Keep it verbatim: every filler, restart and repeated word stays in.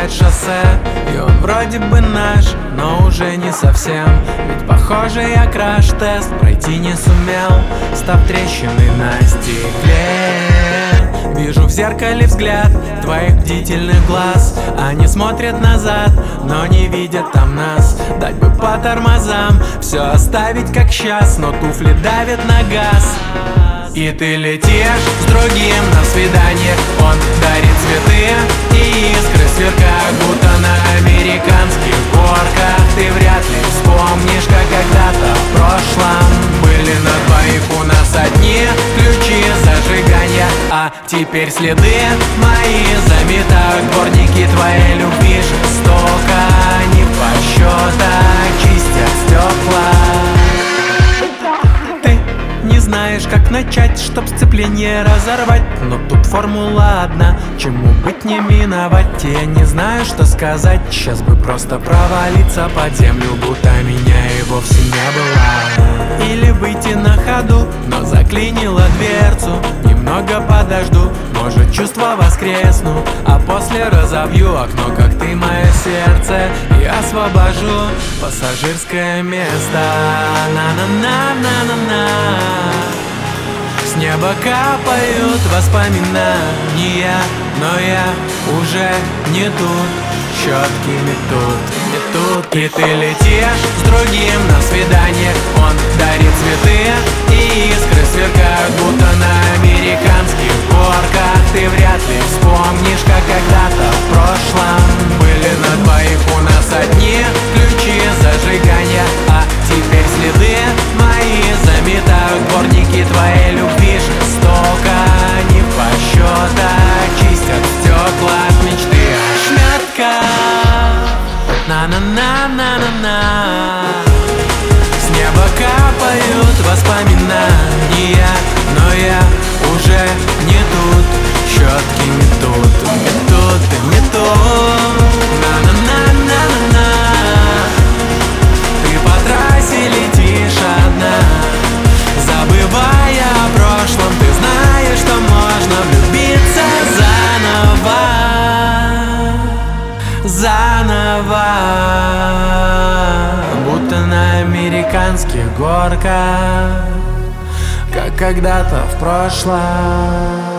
пересекать шоссе. И он вроде бы наш, но уже не совсем. Ведь похоже я краш-тест пройти не сумел, став трещиной на стекле. Вижу в зеркале взгляд твоих бдительных глаз. Они смотрят назад, но не видят там нас. Дать бы по тормозам, все оставить как сейчас, но туфли давят на газ. И ты летишь с другим на свидание. Он дарит цветы и искры сверкают, будто на американских горках. Ты вряд ли вспомнишь, как когда-то в прошлом были на двоих у нас одни ключи зажигания. А теперь следы мои заметают дворники твоей любви. Жестоко, не в подсчетах, чистят стекла. Не знаешь, как начать, чтоб сцепление разорвать. Но тут формула одна, чему быть не миновать. Я не знаю, что сказать, сейчас бы просто провалиться под землю, будто меня и вовсе не было. Или выйти на ходу, но заклинило дверцу. Немного подожду, может чувства воскресну, а после разобью окно, как ты мое сердце, и освобожу пассажирское место. На-на-на-на-на-на. С неба капают воспоминания, но я уже не тут, щетки метут, метут. И ты летишь с другим на свидание. Он дарит цветы и искры сверкают, будто на американских горках. Ты вряд ли вспомнишь, как когда-то в прошлом были на двоих у нас одни ключи зажигания. А теперь следы мои заметают дворники твоей любви. Жестоко, не в подсчетах, чистят стекла от мечты ошметка. На-на-на-на-на-на. С неба капают воспоминания, но я уже не тут, щетки метут, метут и метут. На-на-на-на-на-на. Ты по трассе летишь одна, забывая о прошлом. Ты знаешь, что можно влюбиться заново, заново, будто на американских горках, как когда-то в прошлом.